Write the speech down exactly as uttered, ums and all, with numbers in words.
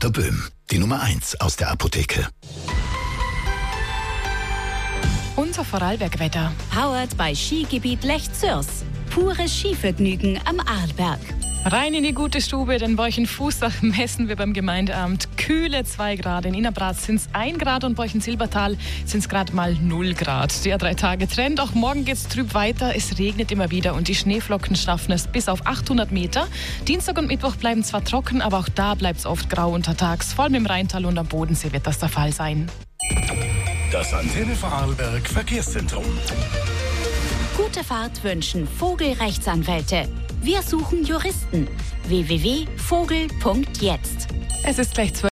Doktor Böhm, die Nummer eins aus der Apotheke. Unser Vorarlbergwetter. Powered bei Skigebiet Lech-Zürs. Pures Skivergnügen am Arlberg. Rein in die gute Stube, den Beuchen-Fußach messen wir beim Gemeindeamt. Kühle zwei Grad, in Innerbraz sind es ein Grad und Beuchen-Silbertal sind es gerade mal null Grad. Der drei Tage Trend, auch morgen geht es trüb weiter, es regnet immer wieder und die Schneeflocken schaffen es bis auf achthundert Meter. Dienstag und Mittwoch bleiben zwar trocken, aber auch da bleibt es oft grau untertags. Vor allem im Rheintal und am Bodensee wird das der Fall sein. Das Antenne Vorarlberg Verkehrszentrum. Gute Fahrt wünschen Vogel-Rechtsanwälte. Wir suchen Juristen. w w w punkt vogel punkt jetzt. Es ist gleich zwölf.